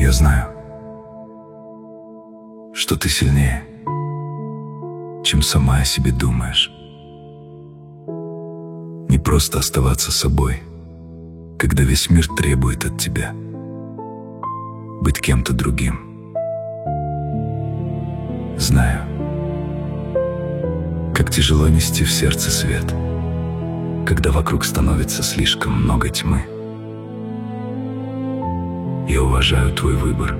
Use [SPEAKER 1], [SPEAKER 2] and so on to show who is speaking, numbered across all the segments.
[SPEAKER 1] я знаю, что ты сильнее, чем сама о себе думаешь. Не просто оставаться собой, когда весь мир требует от тебя быть кем-то другим. Знаю, как тяжело нести в сердце свет, когда вокруг становится слишком много тьмы. Я уважаю твой выбор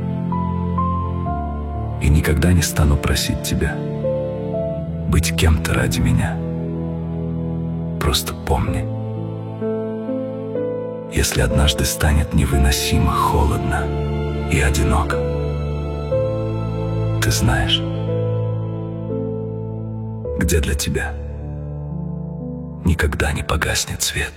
[SPEAKER 1] и никогда не стану просить тебя быть кем-то ради меня. Просто помни, если однажды станет невыносимо холодно и одиноко, ты знаешь, где для тебя никогда не погаснет свет.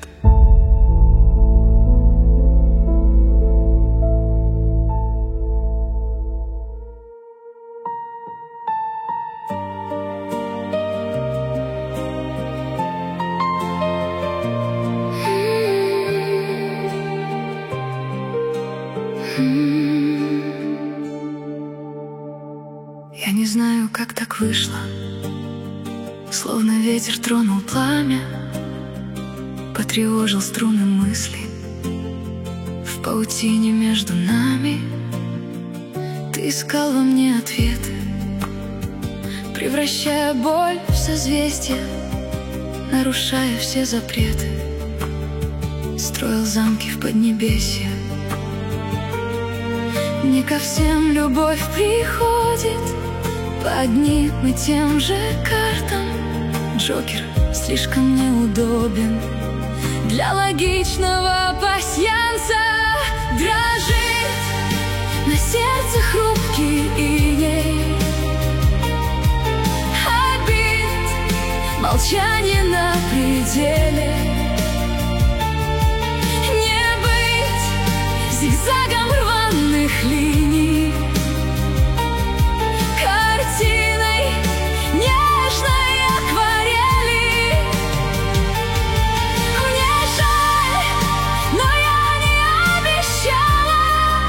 [SPEAKER 2] Я не знаю, как так вышло, словно ветер тронул пламя, потревожил струны мысли. В паутине между нами ты искал во мне ответы, превращая боль в созвездие, нарушая все запреты. Строил замки в Поднебесье. Не ко всем любовь приходит по одним и тем же картам. Джокер слишком неудобен для логичного пасьянса. Дрожит на сердце хрупкий иней, обид, молчание на пределе. Не быть зигзагом рваных линий, картиной нежной акварели. Мне жаль, но я не обещала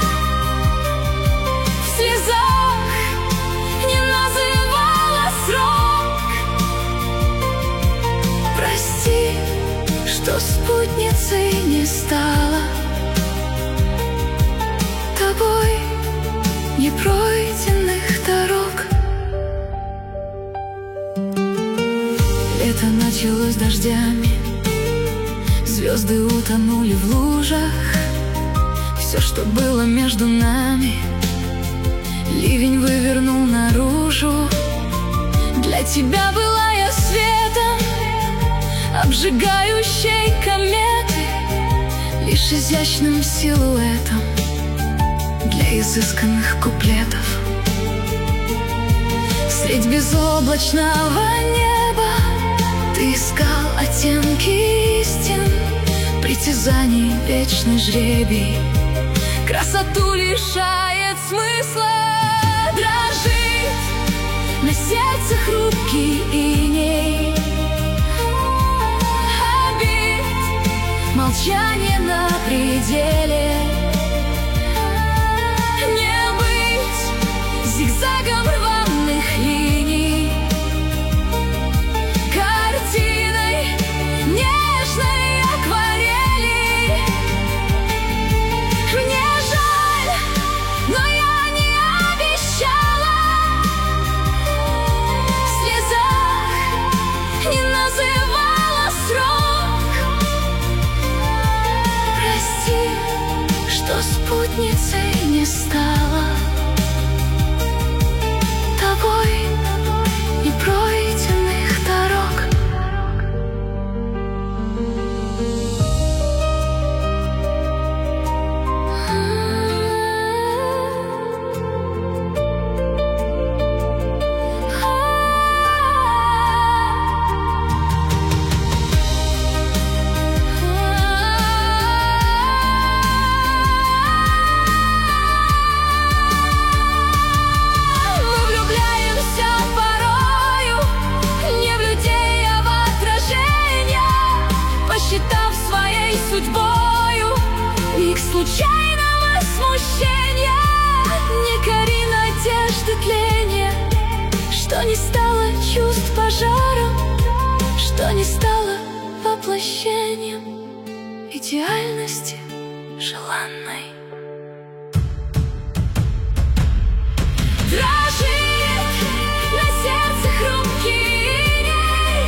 [SPEAKER 2] в слезах, не называла срок. Прости, что спутницей не стала, тобой непройденных дорог. Лето началось дождями, звезды утонули в лужах. Все, что было между нами, ливень вывернул наружу. Для тебя была я светом обжигающей кометы, лишь изящным силуэтом для изысканных куплетов. Средь безоблачного неба ты искал оттенки истин, притязаний вечный жребий красоту лишает смысла. Дрожит на сердце хрупкий иней, обид, молчание на пределе. Зигзагом рваных линий, картиной нежной акварели. Мне жаль, но я не обещала в слезах, не называла срок. Прости, что спутницей не стала, тобой непройденных дорог. Судьбою миг случайного смущения. Не кори надежды тления, что не стало чувств пожаром, что не стало воплощением идеальности желанной. Дрожит на сердце хрупкий рей,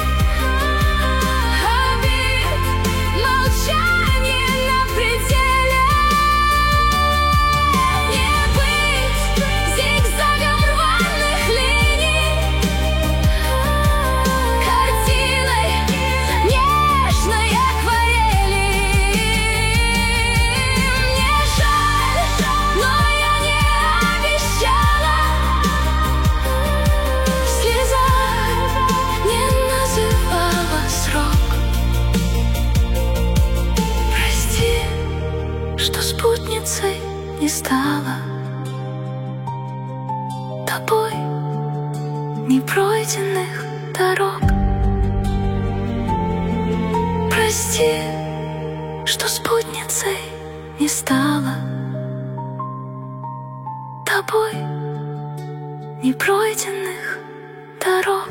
[SPEAKER 2] обид, молчание на пределе. Не быть зигзагом рваных линий, картиной нежной акварели. Мне жаль, но я не обещала в слезах, не называла срок. Прости, что спутницей не стала, тобой непройденных дорог. Прости, что спутницей не стала, тобой непройденных дорог.